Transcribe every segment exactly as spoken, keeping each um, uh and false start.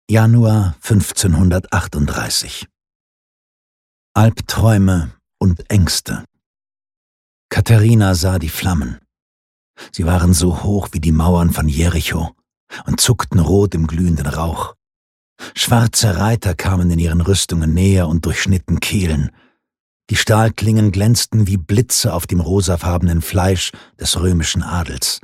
Januar fünfzehnhundertachtunddreißig. Albträume und Ängste. Katharina sah die Flammen. Sie waren so hoch wie die Mauern von Jericho und zuckten rot im glühenden Rauch. Schwarze Reiter kamen in ihren Rüstungen näher und durchschnitten Kehlen. Die Stahlklingen glänzten wie Blitze auf dem rosafarbenen Fleisch des römischen Adels.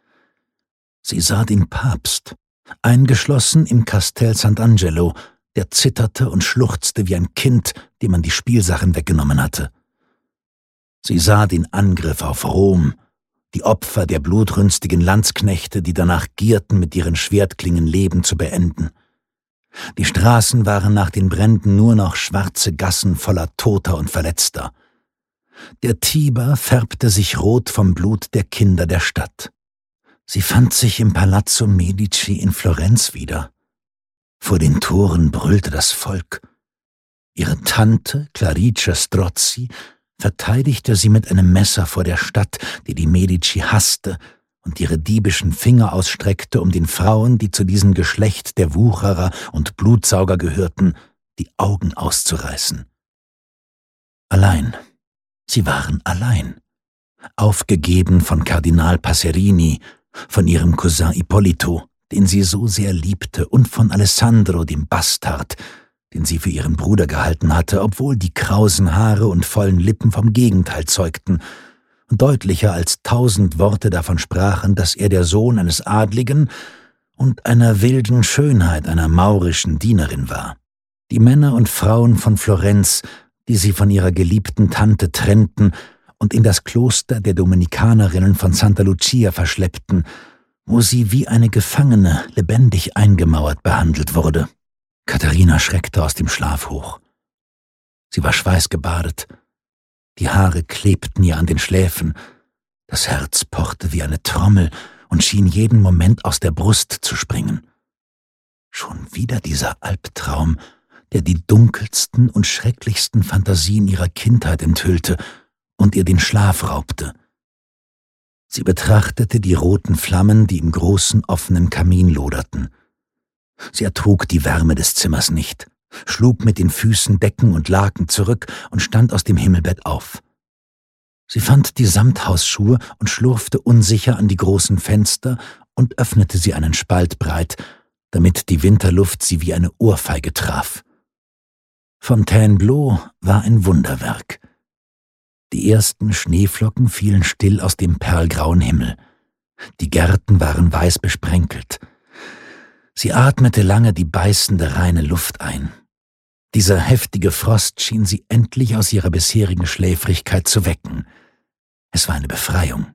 Sie sah den Papst, eingeschlossen im Castel Sant'Angelo, der zitterte und schluchzte wie ein Kind, dem man die Spielsachen weggenommen hatte. Sie sah den Angriff auf Rom, die Opfer der blutrünstigen Landsknechte, die danach gierten, mit ihren Schwertklingen Leben zu beenden. Die Straßen waren nach den Bränden nur noch schwarze Gassen voller Toter und Verletzter. Der Tiber färbte sich rot vom Blut der Kinder der Stadt. Sie fand sich im Palazzo Medici in Florenz wieder. Vor den Toren brüllte das Volk. Ihre Tante, Clarice Strozzi, verteidigte sie mit einem Messer vor der Stadt, die die Medici hasste und ihre diebischen Finger ausstreckte, um den Frauen, die zu diesem Geschlecht der Wucherer und Blutsauger gehörten, die Augen auszureißen. Allein. Sie waren allein. Aufgegeben von Kardinal Passerini, von ihrem Cousin Ippolito, den sie so sehr liebte, und von Alessandro, dem Bastard, den sie für ihren Bruder gehalten hatte, obwohl die krausen Haare und vollen Lippen vom Gegenteil zeugten und deutlicher als tausend Worte davon sprachen, dass er der Sohn eines Adligen und einer wilden Schönheit einer maurischen Dienerin war. Die Männer und Frauen von Florenz, die sie von ihrer geliebten Tante trennten und in das Kloster der Dominikanerinnen von Santa Lucia verschleppten, wo sie wie eine Gefangene lebendig eingemauert behandelt wurde. Katharina schreckte aus dem Schlaf hoch. Sie war schweißgebadet. Die Haare klebten ihr an den Schläfen. Das Herz pochte wie eine Trommel und schien jeden Moment aus der Brust zu springen. Schon wieder dieser Albtraum, der die dunkelsten und schrecklichsten Fantasien ihrer Kindheit enthüllte und ihr den Schlaf raubte. Sie betrachtete die roten Flammen, die im großen offenen Kamin loderten. Sie ertrug die Wärme des Zimmers nicht, schlug mit den Füßen Decken und Laken zurück und stand aus dem Himmelbett auf. Sie fand die Samthausschuhe und schlurfte unsicher an die großen Fenster und öffnete sie einen Spalt breit, damit die Winterluft sie wie eine Ohrfeige traf. Fontainebleau war ein Wunderwerk. Die ersten Schneeflocken fielen still aus dem perlgrauen Himmel. Die Gärten waren weiß besprenkelt. Sie atmete lange die beißende, reine Luft ein. Dieser heftige Frost schien sie endlich aus ihrer bisherigen Schläfrigkeit zu wecken. Es war eine Befreiung.